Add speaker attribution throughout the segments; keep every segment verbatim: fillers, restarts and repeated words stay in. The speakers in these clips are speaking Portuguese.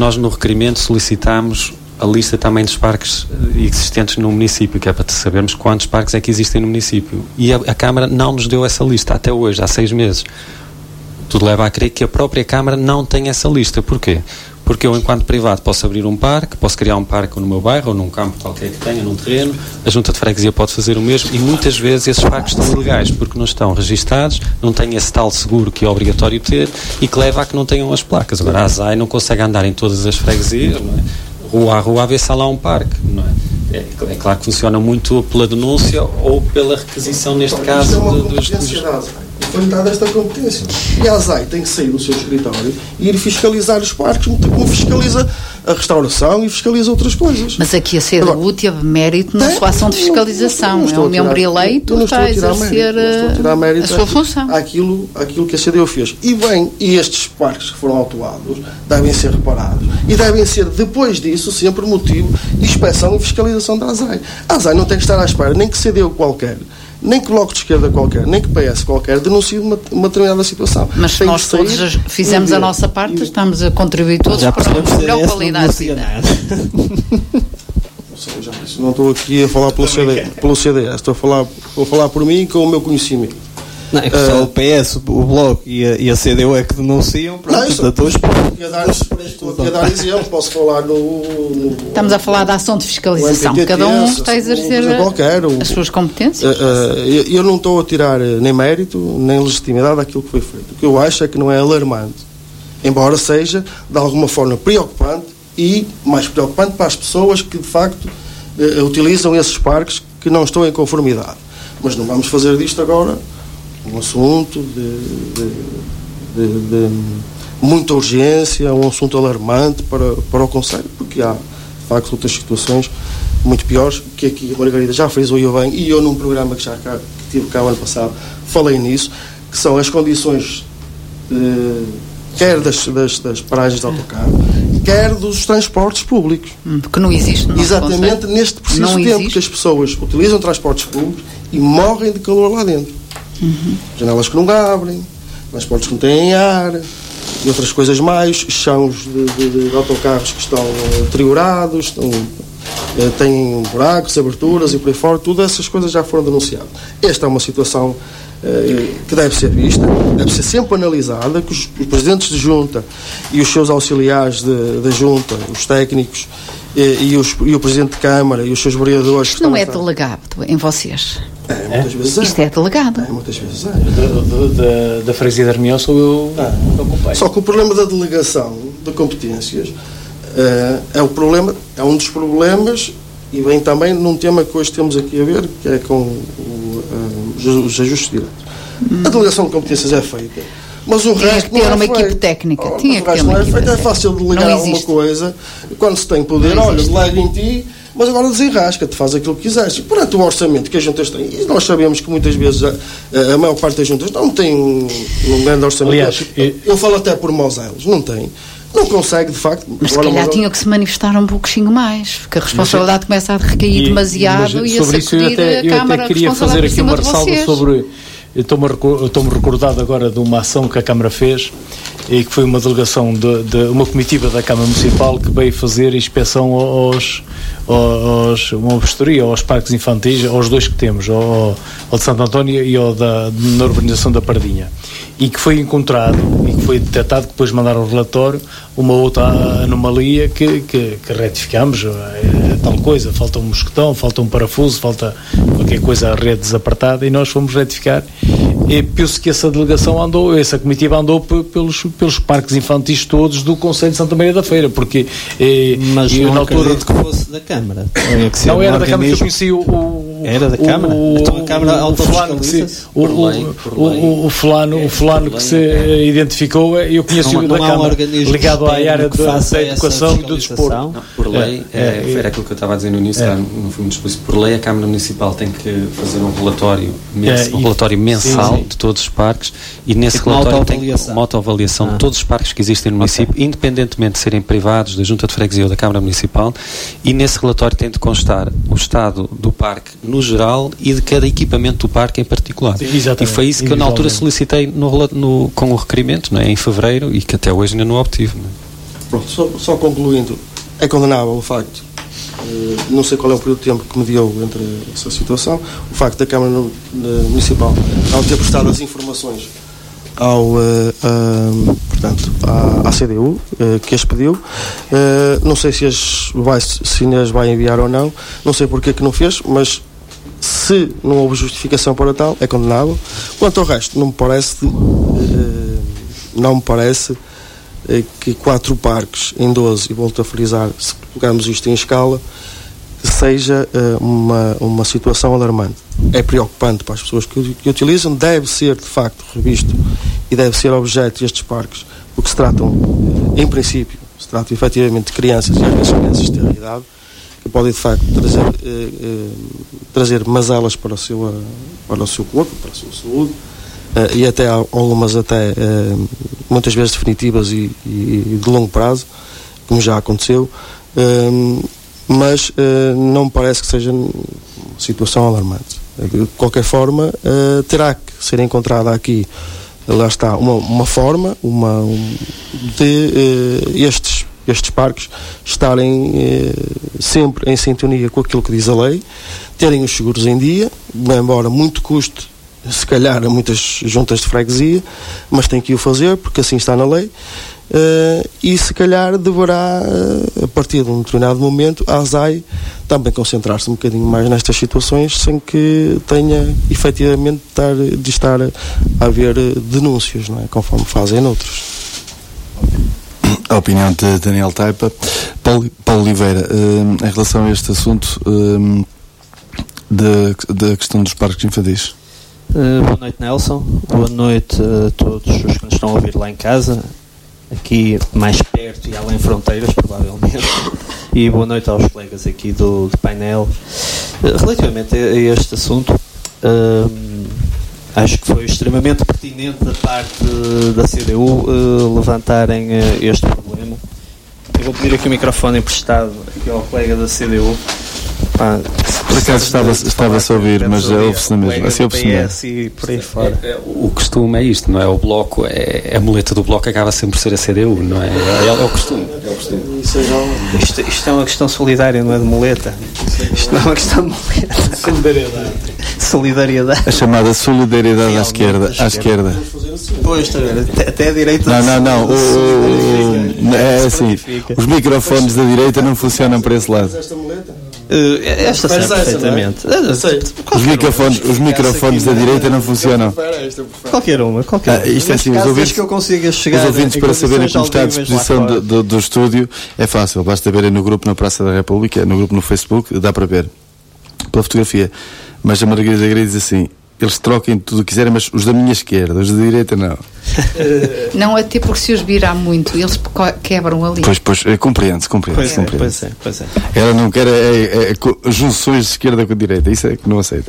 Speaker 1: nós no requerimento solicitámos a lista também dos parques existentes no município, que é para sabermos quantos parques é que existem no município. E a, a Câmara não nos deu essa lista até hoje, há seis meses. Tudo leva a crer que a própria Câmara não tem essa lista. Porquê? Porque eu, enquanto privado, posso abrir um parque, posso criar um parque no meu bairro ou num campo qualquer que tenha, num terreno, a Junta de Freguesia pode fazer o mesmo e muitas vezes esses parques estão ilegais porque não estão registados, não têm esse tal seguro que é obrigatório ter e que leva a que não tenham as placas. Agora a ASAI não consegue andar em todas as freguesias, não é? Rua a rua a ver se há lá um parque, não é? É, é claro que funciona muito pela denúncia ou pela requisição, neste
Speaker 2: então,
Speaker 1: caso,
Speaker 2: é uma
Speaker 1: de, dos...
Speaker 2: competência da ASAI. Foi-lhe dada esta competência. E a ASAI tem que sair do seu escritório e ir fiscalizar os parques, como fiscaliza a restauração e fiscaliza outras coisas.
Speaker 3: Mas aqui a C D U teve mérito na sua ação de fiscalização. Não, não, não é um membro eleito que está a exercer a, a sua função.
Speaker 2: Aquilo, aquilo que a C D U fez. E bem, e estes parques que foram autuados devem ser reparados. E devem ser, depois disso, sempre motivo de inspeção e fiscalização da ASAI. A ASAI não tem que estar à espera, nem que C D U qualquer, nem que Bloco de Esquerda qualquer, nem que P S qualquer denuncie uma, uma determinada situação.
Speaker 3: Mas se nós todos fizemos a nossa parte, e, estamos a contribuir todos para uma melhor qualidade de vida.
Speaker 2: Não estou aqui a falar pelo C D, pelo C D S, estou a falar, vou falar por mim com o meu conhecimento.
Speaker 4: Não, é que só uh, o P S, o Bloco e a, e a C D U é que denunciam. Pronto,
Speaker 2: não, estou, estou, estou aqui a dar, estou aqui a dar exemplo, posso falar no, no...
Speaker 3: Estamos a falar da ação de fiscalização. Cada um está a exercer um, qualquer, o, as suas competências.
Speaker 2: Uh, uh, eu, eu não estou a tirar nem mérito, nem legitimidade daquilo que foi feito. O que eu acho é que não é alarmante, embora seja, de alguma forma, preocupante e mais preocupante para as pessoas que, de facto, uh, utilizam esses parques que não estão em conformidade. Mas não vamos fazer disto agora um assunto de, de, de, de muita urgência, um assunto alarmante para, para o Conselho, porque há, de facto, outras situações muito piores, que aqui a Margarida já fez o eu bem, e eu num programa que já cá, que tive cá o ano passado, falei nisso, que são as condições eh, quer das, das, das paragens de autocarro, quer dos transportes públicos.
Speaker 3: Porque não existe no
Speaker 2: exatamente
Speaker 3: Conselho.
Speaker 2: Neste preciso
Speaker 3: não
Speaker 2: tempo
Speaker 3: existe.
Speaker 2: Que as pessoas utilizam transportes públicos e morrem de calor lá dentro. Uhum. Janelas que não abrem, transportes que não têm ar e outras coisas mais, chãos de, de, de autocarros que estão uh, deteriorados, estão, uh, têm buracos, aberturas e por aí fora, todas essas coisas já foram denunciadas. Esta é uma situação uh, que deve ser vista, deve ser sempre analisada, que os, os presidentes de junta e os seus auxiliares da junta, os técnicos e, e, os, e o presidente de Câmara e os seus vereadores...
Speaker 3: Isto não é delegado em vocês?
Speaker 2: É, muitas é? vezes é.
Speaker 3: Isto é delegado.
Speaker 2: É, muitas vezes é.
Speaker 5: Da, da, da freguesia de Armião sou eu
Speaker 2: é. acompanho. Só que o problema da delegação de competências uh, é o problema, é um dos problemas, e vem também num tema que hoje temos aqui a ver, que é com o, uh, os ajustes diretos. Hum. A delegação de competências é feita, mas o
Speaker 3: tinha
Speaker 2: resto
Speaker 3: que ter
Speaker 2: não é
Speaker 3: uma
Speaker 2: feito.
Speaker 3: equipe técnica.
Speaker 2: Oh,
Speaker 3: tinha que ter
Speaker 2: não
Speaker 3: uma
Speaker 2: é
Speaker 3: equipe
Speaker 2: feito.
Speaker 3: técnica.
Speaker 2: É fácil delegar alguma coisa quando se tem poder. Olha, delega em ti, mas agora desenrasca-te, faz aquilo que quiseres. E perante o orçamento que as juntas têm, e nós sabemos que muitas vezes a, a maior parte das juntas não tem um, um grande orçamento.
Speaker 5: Aliás,
Speaker 2: eu, eu falo até por Moselos, não tem. Não consegue, de facto.
Speaker 3: Mas se calhar tinham que se manifestar um pouquinho mais, porque a responsabilidade mas, começa a recair e, demasiado mas, e a sacudir
Speaker 5: até,
Speaker 3: a Câmara.
Speaker 5: Eu até queria fazer aqui uma ressalva sobre... Estou-me estou-me recordado agora de uma ação que a Câmara fez e que foi uma delegação de, de uma comitiva da Câmara Municipal que veio fazer inspeção aos, aos uma vistoria aos parques infantis, aos dois que temos, ao, ao de Santo António e ao da, na urbanização da Pardinha, e que foi encontrado e que foi detectado, que depois mandaram o relatório, uma outra anomalia que, que, que retificamos, é, tal coisa, falta um mosquetão, falta um parafuso, falta qualquer coisa, a rede desapertada, e nós fomos retificar. E penso que essa delegação andou, essa comitiva andou p- pelos, pelos parques infantis todos do Conselho de Santa Maria da Feira, porque eh,
Speaker 4: mas
Speaker 5: eu,
Speaker 4: não
Speaker 5: na altura
Speaker 4: que fosse da Câmara.
Speaker 5: É não era da Câmara que eu conheci o, o
Speaker 4: era da Câmara?
Speaker 5: O,
Speaker 4: então a Câmara
Speaker 5: o fulano que se, o, o, o, o fulano, o fulano que se identificou, eu conheci o da Câmara, ligado à área da, da educação e do desporto.
Speaker 1: Não, por lei, é, é, era aquilo que eu estava a dizer no início, é. não fui muito explícito. Por lei, a Câmara Municipal tem que fazer um relatório, mens, é, um relatório mensal sim, sim. de todos os parques, e nesse tipo relatório tem uma autoavaliação ah. de todos os parques que existem no município, okay. independentemente de serem privados, da Junta de Freguesia ou da Câmara Municipal, e nesse relatório tem de constar o estado do parque no geral e de cada equipamento do parque em particular. Sim, e foi isso que eu na altura solicitei no, no, com o requerimento, não é, em fevereiro, e que até hoje ainda não obtive. Não é?
Speaker 2: pronto, só, só concluindo, é condenável o facto, uh, não sei qual é o período de tempo que mediou entre essa situação, o facto da Câmara no, uh, Municipal não ter prestado as informações ao, uh, uh, portanto, à, à C D U, uh, que as pediu. Uh, não sei se as, vai, se as vai enviar ou não, não sei porque é que não fez, mas se não houve justificação para tal, é condenável. Quanto ao resto, não me parece, uh, não me parece uh, que quatro parques em doze, e volto a frisar, se colocarmos isto em escala, que seja uh, uma, uma situação alarmante. É preocupante para as pessoas que, que utilizam, deve ser de facto revisto e deve ser objeto destes parques, porque se tratam, uh, em princípio, se tratam efetivamente de crianças, e às vezes crianças de ter idade, que podem de facto trazer, uh, uh, trazer mazelas para o seu, uh, para o seu corpo, para a sua saúde, uh, e até algumas até uh, muitas vezes definitivas e, e de longo prazo, como já aconteceu. Uh, mas uh, não me parece que seja uma situação alarmante. De qualquer forma, uh, terá que ser encontrada aqui, lá está, uma, uma forma uma, um, de uh, estes, estes parques estarem uh, sempre em sintonia com aquilo que diz a lei, terem os seguros em dia, embora muito custe, se calhar, a muitas juntas de freguesia, mas tem que o fazer, porque assim está na lei. Uh, e se calhar deverá, uh, a partir de um determinado momento, a ASAI também concentrar-se um bocadinho mais nestas situações, sem que tenha efetivamente estar, de estar a haver denúncias, não é? Conforme fazem noutros.
Speaker 6: A opinião de Daniel Taipa. Paulo, Paulo Oliveira, uh, em relação a este assunto uh, da questão dos parques infantis.
Speaker 4: Uh, boa noite, Nelson. Boa noite a todos os que nos estão a ouvir lá em casa, aqui mais perto e além fronteiras, provavelmente. E boa noite aos colegas aqui do, do painel. Uh, relativamente a, a este assunto, uh, acho que foi extremamente pertinente da parte da C D U uh, levantarem uh, este problema. Eu vou pedir aqui o microfone emprestado aqui ao colega da C D U. Ah,
Speaker 6: por acaso estava, estava-se a ouvir, mas ouve-se na mesma. Assim ouve-se
Speaker 4: mesmo. Por aí fora.
Speaker 1: É, é, o costume é isto, não é? O bloco, é, a muleta do bloco acaba sempre por ser a C D U, não é? É, é, é o costume. É o costume.
Speaker 4: Isto, isto é uma questão solidária, não é de muleta. Isto não é uma questão de muleta. Solidariedade. Solidariedade.
Speaker 6: A chamada solidariedade à esquerda. À esquerda.
Speaker 4: Pois, até, até a direita.
Speaker 6: Não, não, não. O, o, é assim. Os microfones da direita não funcionam para esse lado.
Speaker 4: Uh, esta serve perfeitamente.
Speaker 6: É? Os microfones, os microfones da direita não funcionam.
Speaker 4: Qualquer uma, qualquer uma.
Speaker 6: Ah, isto é assim, os ouvintes,
Speaker 4: que eu consiga chegar
Speaker 6: os ouvintes para saberem como está a disposição do, do, do estúdio, é fácil. Basta verem no grupo na Praça da República, no grupo no Facebook, dá para ver pela fotografia. Mas a Margarida Grey diz assim: eles troquem tudo o que quiserem, mas os da minha esquerda, os da direita não.
Speaker 3: Não, até porque se os virar muito, eles quebram ali.
Speaker 6: Pois, pois, compreende-se, compreende-se.
Speaker 4: Pois, pois é, pois é.
Speaker 6: Ela não quer é, é, é, junções de esquerda com a direita, isso é que não aceita.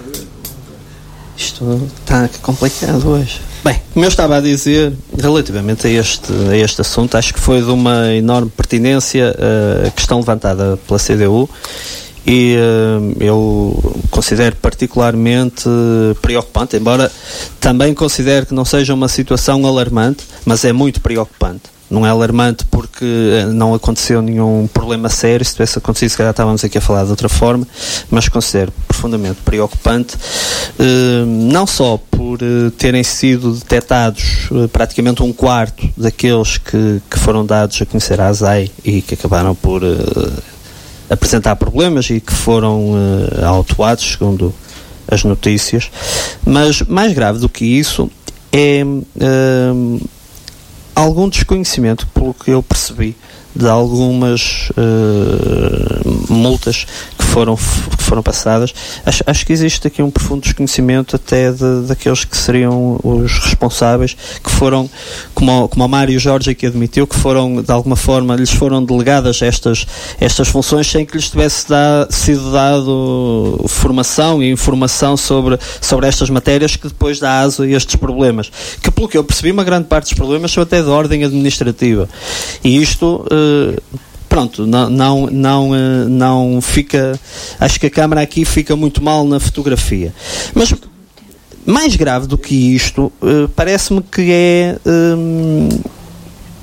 Speaker 4: Isto está complicado hoje. Bem, como eu estava a dizer, relativamente a este, a este assunto, acho que foi de uma enorme pertinência a questão levantada pela C D U. E uh, eu considero particularmente uh, preocupante, embora também considero que não seja uma situação alarmante, mas é muito preocupante. Não é alarmante porque não aconteceu nenhum problema sério. Se tivesse acontecido, se calhar estávamos aqui a falar de outra forma, mas considero profundamente preocupante, uh, não só por uh, terem sido detectados uh, praticamente um quarto daqueles que, que foram dados a conhecer à ASAI e que acabaram por uh, apresentar problemas e que foram uh, autuados, segundo as notícias, mas mais grave do que isso é uh, algum desconhecimento, pelo que eu percebi, de algumas uh, multas que foram, que foram passadas. Acho, acho que existe aqui um profundo desconhecimento até de, daqueles que seriam os responsáveis, que foram, como, como o Mário Jorge aqui admitiu, que foram, de alguma forma, lhes foram delegadas estas, estas funções sem que lhes tivesse da, sido dado formação e informação sobre, sobre estas matérias, que depois dá aso a estes problemas. Que, pelo que eu percebi, uma grande parte dos problemas são até de ordem administrativa. E isto... Uh, pronto, não, não, não, não fica, acho que a Câmara aqui fica muito mal na fotografia, mas mais grave do que isto, uh, parece-me que é um,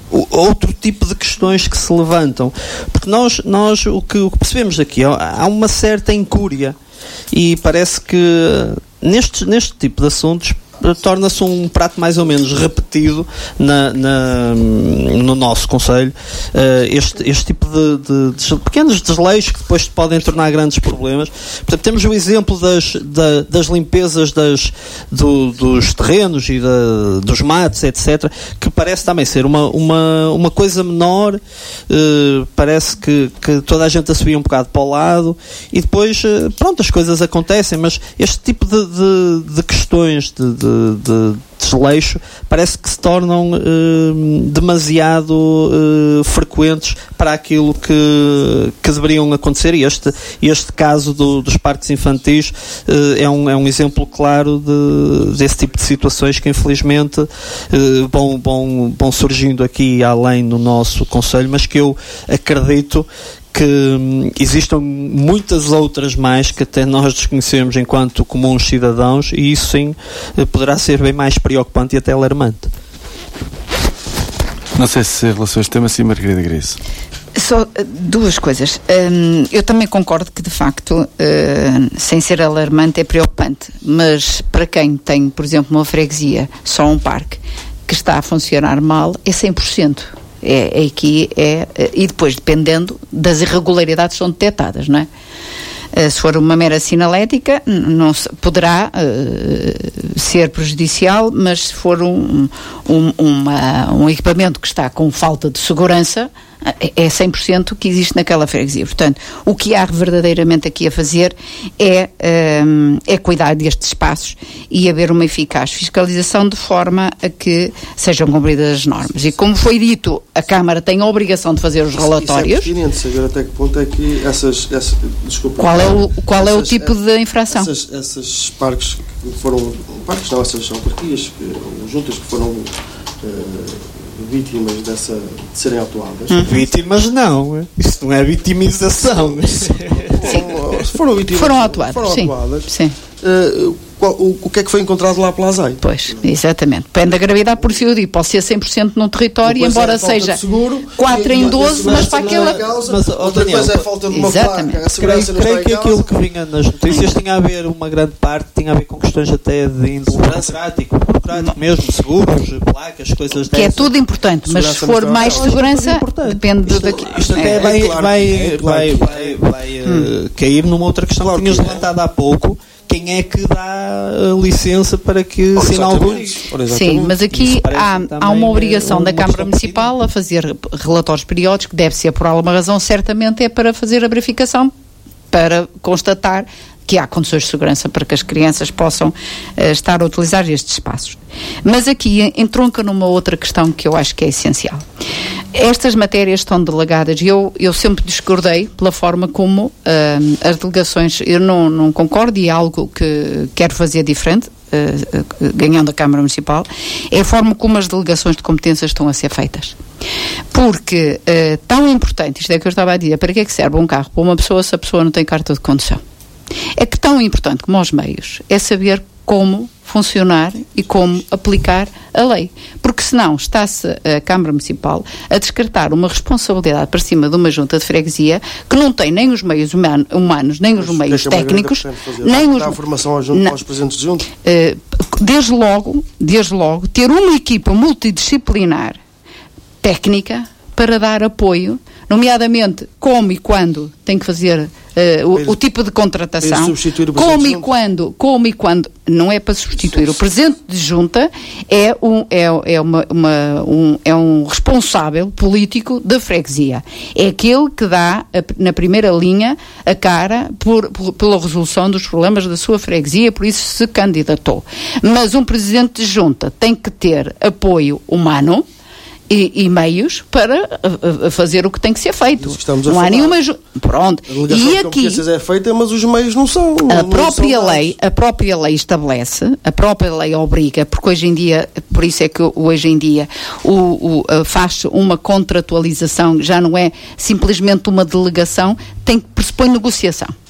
Speaker 4: outro tipo de questões que se levantam, porque nós, nós o, que, o que percebemos aqui, há uma certa incúria e parece que neste, neste tipo de assuntos torna-se um prato mais ou menos repetido na, na, no nosso Conselho, uh, este, este tipo de, de, de pequenos desleixos que depois podem tornar grandes problemas. Portanto, temos o exemplo das, da, das limpezas das, do, dos terrenos e da, dos matos, etcétera, que parece também ser uma, uma, uma coisa menor, uh, parece que, que toda a gente a subir um bocado para o lado e depois, uh, pronto, as coisas acontecem, mas este tipo de, de, de questões de, de De, de desleixo parece que se tornam uh, demasiado uh, frequentes para aquilo que, que deveriam acontecer, e este, este caso do, dos parques infantis uh, é, um, é um exemplo claro de, desse tipo de situações que infelizmente uh, vão, vão, vão surgindo aqui além no nosso Conselho, mas que eu acredito que hum, existam muitas outras mais que até nós desconhecemos enquanto comuns cidadãos, e isso sim poderá ser bem mais preocupante e até alarmante.
Speaker 6: Não sei se em relação a este tema, sim, Margarida Gris.
Speaker 3: Só duas coisas. Um, eu também concordo que, de facto, uh, sem ser alarmante, é preocupante, mas para quem tem, por exemplo, uma freguesia, só um parque, que está a funcionar mal, é cem por cento. É, é aqui é, e depois dependendo das irregularidades que são detectadas, não é? Uh, se for uma mera sinalética não se, poderá uh, ser prejudicial, mas se for um, um, uma, um equipamento que está com falta de segurança, é cem por cento que existe naquela freguesia. Portanto, o que há verdadeiramente aqui a fazer é, um, é cuidar destes espaços e haver uma eficaz fiscalização de forma a que sejam cumpridas as normas. E como foi dito, a Câmara tem a obrigação de fazer os relatórios.
Speaker 2: Isso é pertinente, saber até que ponto é que essas... essas desculpa,
Speaker 3: qual é o, qual essas, é o tipo de infração?
Speaker 2: Essas, esses parques que foram... Parques não, essas autarquias, juntas que foram... Uh, vítimas dessa, de serem autuadas.
Speaker 4: Hum. Vítimas não, isso não é vitimização.
Speaker 2: Sim. Foram vítimas.
Speaker 3: Foram autuadas.
Speaker 2: Foram
Speaker 3: sim.
Speaker 2: autuadas.
Speaker 3: Sim.
Speaker 2: Uh, qual, o, o que é que foi encontrado lá pela A S A I?
Speaker 3: Pois, exatamente. Depende da gravidade, por isso eu digo, pode ser cem por cento num território, depois embora é seja seguro, quatro em doze, mas para aquela...
Speaker 2: Causa, mas, oh, Daniel, depois é falta de uma
Speaker 3: exatamente.
Speaker 2: placa, a segurança
Speaker 4: creio,
Speaker 2: não
Speaker 4: creio
Speaker 2: está
Speaker 4: que aquilo que vinha nas notícias tinha a ver, uma grande parte, tinha a ver com questões até de índole burocrático, burocrático mesmo, seguros, placas, coisas dessas.
Speaker 3: Que é tudo importante, mas se for mais segurança, depende daqui.
Speaker 4: Isto até vai, vai, vai, vai, vai cair numa outra questão que tinhas levantado há pouco. Quem é que dá a licença para que se inaugure isso?
Speaker 3: Sim, mas aqui há, há uma obrigação uma da Câmara Municipal a fazer relatórios periódicos, que deve ser por alguma razão, certamente é para fazer a verificação, para constatar que há condições de segurança para que as crianças possam uh, estar a utilizar estes espaços. Mas aqui entronca numa outra questão que eu acho que é essencial. Estas matérias estão delegadas, e eu, eu sempre discordei pela forma como uh, as delegações, eu não, não concordo, e é algo que quero fazer diferente, uh, uh, ganhando a Câmara Municipal, é a forma como as delegações de competências estão a ser feitas. Porque uh, tão importante, isto é que eu estava a dizer, para que é que serve um carro para uma pessoa se a pessoa não tem carta de condução? É que tão importante como os meios é saber como funcionar e como aplicar a lei. Porque senão está-se a Câmara Municipal a descartar uma responsabilidade para cima de uma junta de freguesia que não tem nem os meios human, humanos, nem os meios técnicos, nem os...
Speaker 2: a formação aos, junto, aos presentes de junta.
Speaker 3: Desde logo, desde logo, ter uma equipa multidisciplinar técnica para dar apoio, nomeadamente como e quando tem que fazer uh, o, o tipo de contratação, como e quando, como e quando, não é para substituir. O presidente de junta é um, é, é uma, uma, um, é um responsável político da freguesia. É aquele que dá, a, na primeira linha, a cara por, por, pela resolução dos problemas da sua freguesia, por isso se candidatou. Mas um presidente de junta tem que ter apoio humano, E, e meios para a, a fazer o que tem que ser feito. Não há nenhuma... Ju... Pronto.
Speaker 2: A delegação de competências é feita, mas os meios não são.
Speaker 3: A própria lei, a própria lei estabelece, a própria lei obriga, porque hoje em dia, por isso é que hoje em dia o, o, faz uma contratualização, já não é simplesmente uma delegação, tem que pressupõe negociação.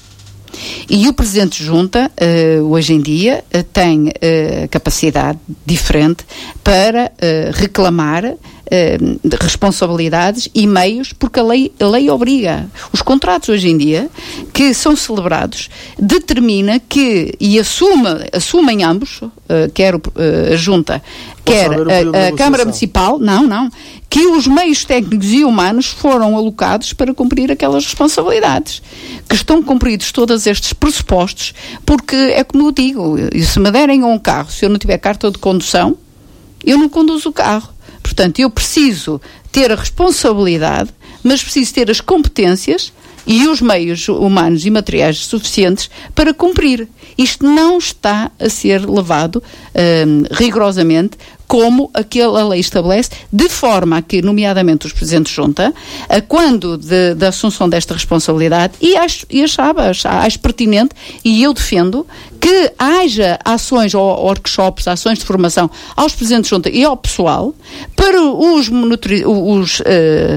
Speaker 3: E o Presidente de Junta, uh, hoje em dia, uh, tem uh, capacidade diferente para uh, reclamar uh, responsabilidades e meios, porque a lei, a lei obriga. Os contratos hoje em dia, que são celebrados, determina que, e assume, assumem ambos, uh, quer uh, a Junta, quer a, a Câmara Municipal, não, não, que os meios técnicos e humanos foram alocados para cumprir aquelas responsabilidades, que estão cumpridos todos estes pressupostos, porque é como eu digo, se me derem um carro, se eu não tiver carta de condução, eu não conduzo o carro. Portanto, eu preciso ter a responsabilidade, mas preciso ter as competências e os meios humanos e materiais suficientes para cumprir. Isto não está a ser levado hum, rigorosamente como aquela lei estabelece, de forma a que, nomeadamente os Presidentes de Junta, a quando de, da assunção desta responsabilidade, e acho, e achava, acho, acho pertinente, e eu defendo, que haja ações ou workshops, ações de formação aos Presidentes de Junta e ao pessoal, para os, os uh,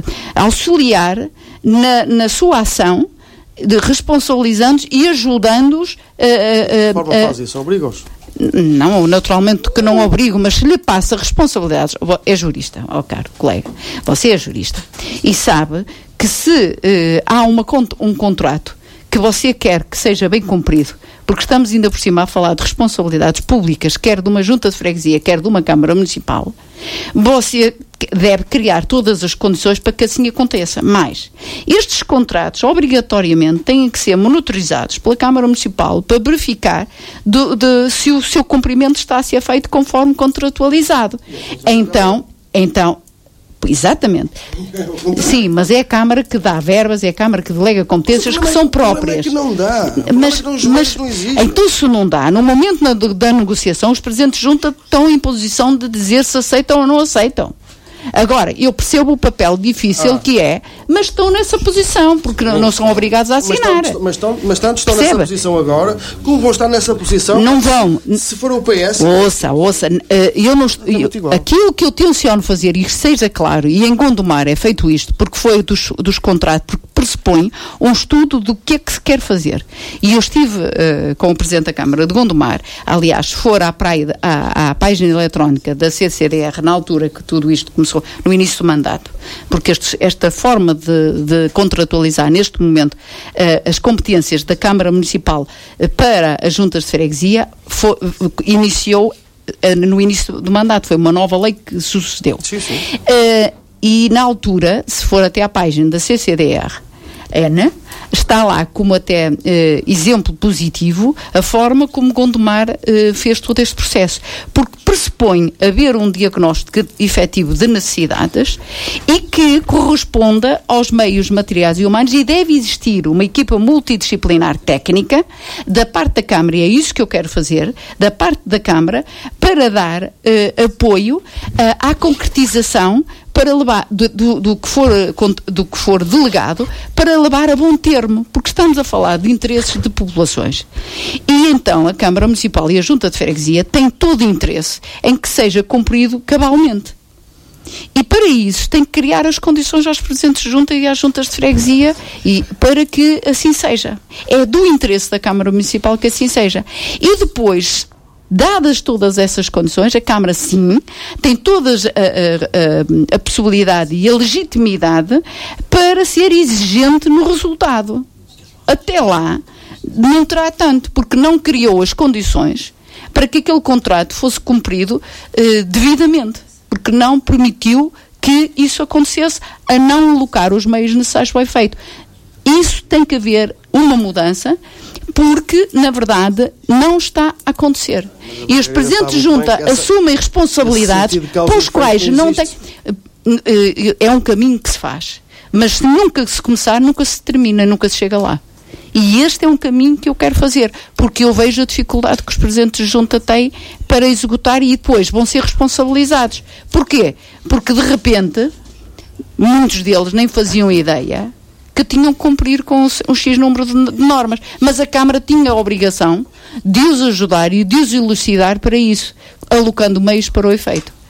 Speaker 3: auxiliar na, na sua ação, de responsabilizando-os e ajudando-os. Uh, uh,
Speaker 2: de forma uh, fácil, isso obriga-os?
Speaker 3: Não, naturalmente que não obrigo, mas se lhe passa responsabilidades, é jurista, ó caro colega, você é jurista e sabe que se uh, há uma, um contrato que você quer que seja bem cumprido, porque estamos ainda por cima a falar de responsabilidades públicas, quer de uma junta de freguesia, quer de uma Câmara Municipal, você deve criar todas as condições para que assim aconteça. Mas estes contratos, obrigatoriamente, têm que ser monitorizados pela Câmara Municipal para verificar de, de, se o seu cumprimento está a ser feito conforme contratualizado. Então, então, exatamente. Sim, mas é a Câmara que dá verbas, é a Câmara que delega competências que são próprias.
Speaker 2: É que não dá.
Speaker 3: Mas, mas não então se não dá, no momento na, da negociação, os Presidentes de Junta estão em posição de dizer se aceitam ou não aceitam. Agora, eu percebo o papel difícil ah. que é, mas estão nessa posição, porque não, não são obrigados a assinar.
Speaker 2: Mas, mas, estão, mas tanto estão Perceba. nessa posição agora, como vão estar nessa posição,
Speaker 3: não vão.
Speaker 2: Se for o P S...
Speaker 3: Ouça, ouça, eu não, eu, aquilo que eu tenciono fazer, e seja claro, e em Gondomar é feito isto, porque foi dos, dos contratos, porque pressupõe um estudo do que é que se quer fazer. E eu estive uh, com o Presidente da Câmara de Gondomar, aliás, se for à, praia, à, à página eletrónica da C C D R, na altura que tudo isto começou, no início do mandato, porque este, esta forma de, de contratualizar neste momento uh, as competências da Câmara Municipal uh, para as juntas de freguesia foi, uh, iniciou uh, no início do mandato, foi uma nova lei que sucedeu.
Speaker 2: Sim, sim.
Speaker 3: Uh, e na altura, se for até à página da C C D R N, está lá como até eh, exemplo positivo a forma como Gondomar eh, fez todo este processo, porque pressupõe haver um diagnóstico efetivo de necessidades e que corresponda aos meios materiais e humanos, e deve existir uma equipa multidisciplinar técnica da parte da Câmara, e é isso que eu quero fazer, da parte da Câmara, para dar eh, apoio eh, à concretização, para levar do, do, do, que for, do que for delegado, para levar a bom termo, porque estamos a falar de interesses de populações. E então a Câmara Municipal e a Junta de Freguesia têm todo o interesse em que seja cumprido cabalmente. E para isso tem que criar as condições aos Presidentes de Junta e às Juntas de Freguesia e, para que assim seja. É do interesse da Câmara Municipal que assim seja. E depois, dadas todas essas condições, a Câmara, sim, tem toda a, a, a, a possibilidade e a legitimidade para ser exigente no resultado. Até lá, não terá tanto, porque não criou as condições para que aquele contrato fosse cumprido eh, devidamente, porque não permitiu que isso acontecesse, a não alocar os meios necessários para o efeito. Isso tem que haver uma mudança, porque, na verdade, não está a acontecer. E os Presidentes de Junta essa, assumem responsabilidades pelos quais não têm... É um caminho que se faz. Mas se nunca se começar, nunca se termina, nunca se chega lá. E este é um caminho que eu quero fazer, porque eu vejo a dificuldade que os Presidentes de Junta têm para executar e depois vão ser responsabilizados. Porquê? Porque, de repente, muitos deles nem faziam ideia que tinham que cumprir com um X número de normas. Mas a Câmara tinha a obrigação de os ajudar e de os elucidar para isso, alocando meios para o efeito.